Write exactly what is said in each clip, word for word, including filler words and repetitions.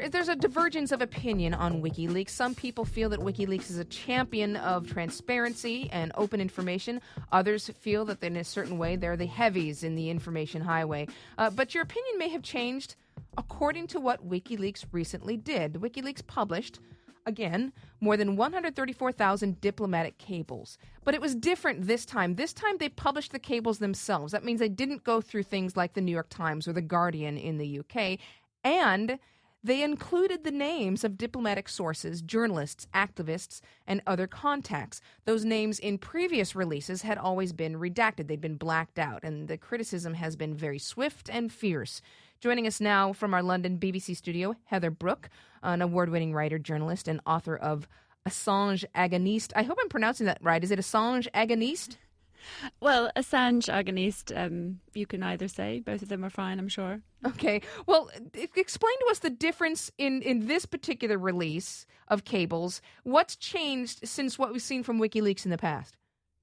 there there's a divergence of opinion on WikiLeaks. Some people feel that WikiLeaks is a champion of transparency and open information. Others feel that in a certain way they're the heavies in the information highway. Uh, but your opinion may have changed according to what WikiLeaks recently did. WikiLeaks published, again, more than one hundred thirty-four thousand diplomatic cables. But it was different this time. This time they published the cables themselves. That means they didn't go through things like the New York Times or the Guardian in the U K. And they included the names of diplomatic sources, journalists, activists, and other contacts. Those names in previous releases had always been redacted. They'd been blacked out, and the criticism has been very swift and fierce. Joining us now from our London B B C studio, Heather Brooke, an award-winning writer, journalist, and author of Assange Agoniste. I hope I'm pronouncing that right. Is it Assange Agoniste? Well, Assange Agoniste, um, you can either say. Both of them are fine, I'm sure. Okay. Well, explain to us the difference in, in this particular release of cables. What's changed since what we've seen from WikiLeaks in the past?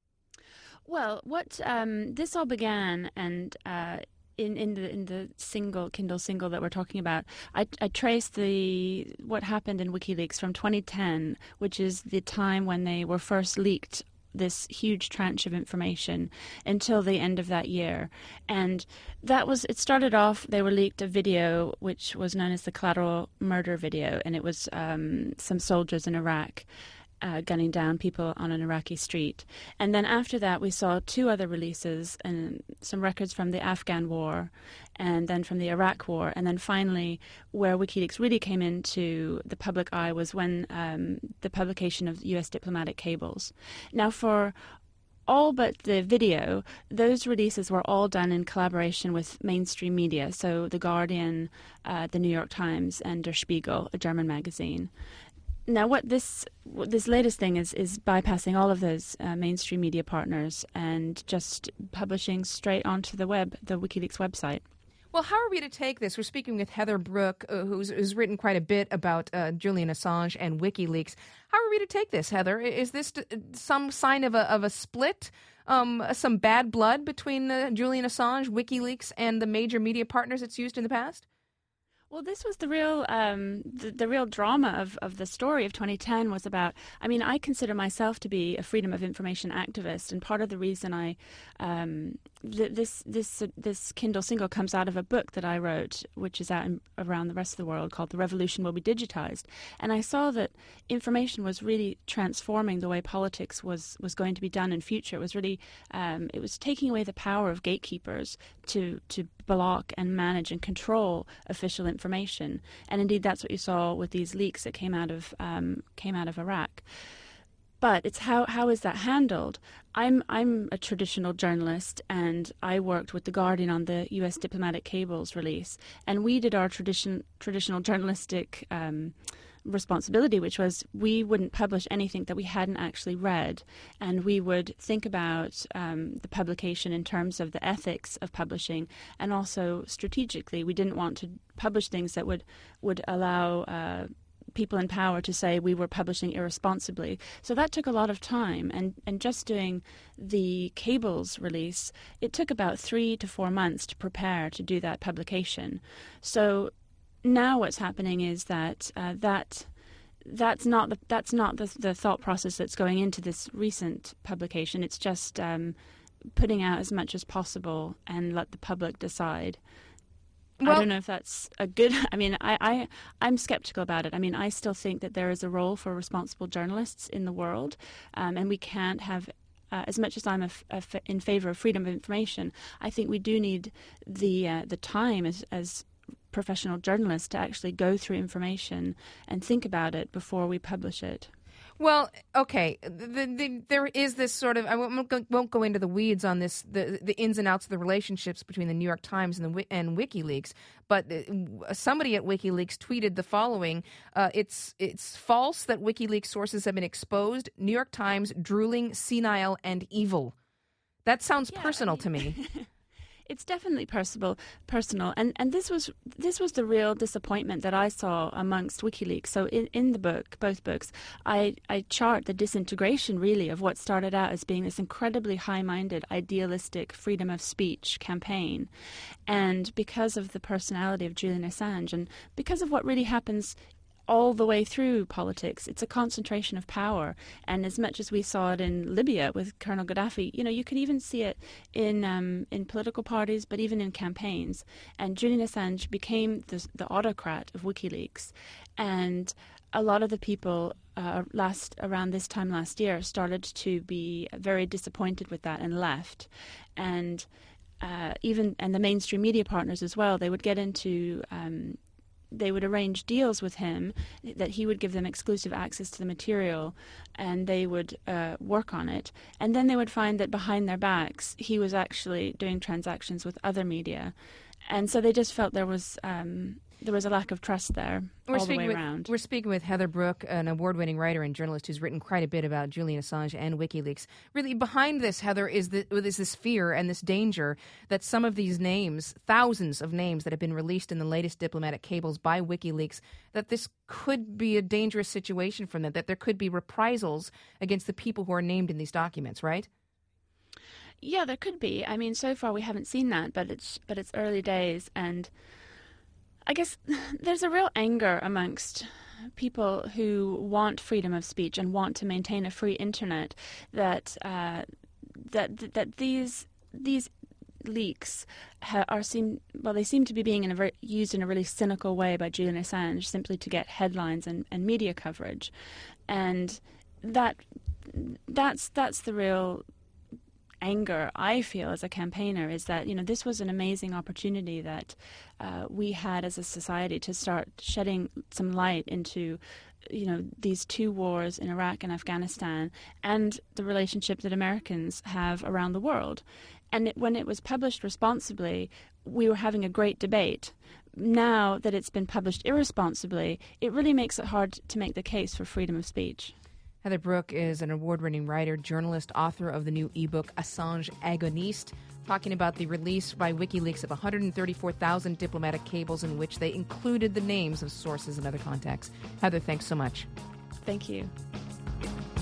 Well, what um, this all began, and uh, in in the in the single Kindle single that we're talking about, I, I traced the what happened in WikiLeaks from twenty ten, which is the time when they were first leaked this huge tranche of information, until the end of that year. And that was, it started off, they were leaked a video which was known as the Collateral Murder video, and it was um, some soldiers in Iraq Uh, gunning down people on an Iraqi street. And then after that, we saw two other releases, and some records from the Afghan war, and then from the Iraq war. And then finally, where WikiLeaks really came into the public eye was when um, the publication of U S diplomatic cables. Now, for all but the video, those releases were all done in collaboration with mainstream media, so The Guardian, uh, The New York Times, and Der Spiegel, a German magazine. Now, what this what this latest thing is is bypassing all of those uh, mainstream media partners and just publishing straight onto the web, the WikiLeaks website. Well, how are we to take this? We're speaking with Heather Brooke, uh, who's, who's written quite a bit about uh, Julian Assange and WikiLeaks. How are we to take this, Heather? Is this t- some sign of a of a split, um, some bad blood between uh, Julian Assange, WikiLeaks, and the major media partners it's used in the past? Well, this was the real um, the, the real drama of, of the story of twenty ten was about, I mean, I consider myself to be a freedom of information activist, and part of the reason I, um, th- this this uh, this Kindle single comes out of a book that I wrote, which is out in, around the rest of the world, called The Revolution Will Be Digitized. And I saw that information was really transforming the way politics was, was going to be done in future. It was really, um, it was taking away the power of gatekeepers to, to block and manage and control official information. And indeed, that's what you saw with these leaks that came out of um, came out of Iraq. But it's how how is that handled? I'm I'm a traditional journalist, and I worked with The Guardian on the U S diplomatic cables release, and we did our tradition traditional journalistic um, responsibility, which was we wouldn't publish anything that we hadn't actually read, and we would think about um, the publication in terms of the ethics of publishing, and also strategically. We didn't want to publish things that would would allow uh, people in power to say we were publishing irresponsibly. So that took a lot of time, and, and just doing the cables release, it took about three to four months to prepare to do that publication. So now what's happening is that uh, that that's not the that's not the, the thought process that's going into this recent publication. It's just um, putting out as much as possible and let the public decide. Well, I don't know if that's a good... I mean, I, I, I'm skeptical about it. I mean, I still think that there is a role for responsible journalists in the world, um, and we can't have... Uh, as much as I'm a, a, in favor of freedom of information, I think we do need the uh, the time as, as professional journalists to actually go through information and think about it before we publish it. Well, okay, the, the, there is this sort of, I won't go, won't go into the weeds on this, the, the ins and outs of the relationships between the New York Times and, the, and WikiLeaks, but somebody at WikiLeaks tweeted the following, uh, it's, it's false that WikiLeaks sources have been exposed, New York Times drooling, senile, and evil. That sounds yeah, personal I mean, to me. It's definitely personal, personal, and and this was this was the real disappointment that I saw amongst WikiLeaks. So in, in the book, both books, I I chart the disintegration really of what started out as being this incredibly high-minded, idealistic freedom of speech campaign, and because of the personality of Julian Assange, and because of what really happens all the way through politics. It's a concentration of power. And as much as we saw it in Libya with Colonel Gaddafi, you know, you can even see it in um, in political parties, but even in campaigns. And Julian Assange became the, the autocrat of WikiLeaks. And a lot of the people uh, last around this time last year started to be very disappointed with that and left. And uh, even and the mainstream media partners as well, they would get into um, they would arrange deals with him that he would give them exclusive access to the material, and they would uh, work on it. And then they would find that behind their backs, he was actually doing transactions with other media. And so they just felt there was um, there was a lack of trust there we're all the way with, around. We're speaking with Heather Brooke, an award-winning writer and journalist who's written quite a bit about Julian Assange and WikiLeaks. Really, behind this, Heather, is, the, is this fear and this danger that some of these names, thousands of names that have been released in the latest diplomatic cables by WikiLeaks, that this could be a dangerous situation for them, that there could be reprisals against the people who are named in these documents, right? Yeah, there could be. I mean, so far we haven't seen that, but it's but it's early days, and I guess there's a real anger amongst people who want freedom of speech and want to maintain a free internet that uh, that that these these leaks ha- are seem well they seem to be being in a very, used in a really cynical way by Julian Assange simply to get headlines and, and media coverage, and that that's that's the real anger I feel as a campaigner, is that, you know, this was an amazing opportunity that uh, we had as a society to start shedding some light into, you know, these two wars in Iraq and Afghanistan and the relationship that Americans have around the world. And it, when it was published responsibly, we were having a great debate. Now that it's been published irresponsibly, it really makes it hard to make the case for freedom of speech. Heather Brooke is an award-winning writer, journalist, author of the new ebook Assange Agoniste, talking about the release by WikiLeaks of one hundred thirty-four thousand diplomatic cables in which they included the names of sources and other contacts. Heather, thanks so much. Thank you.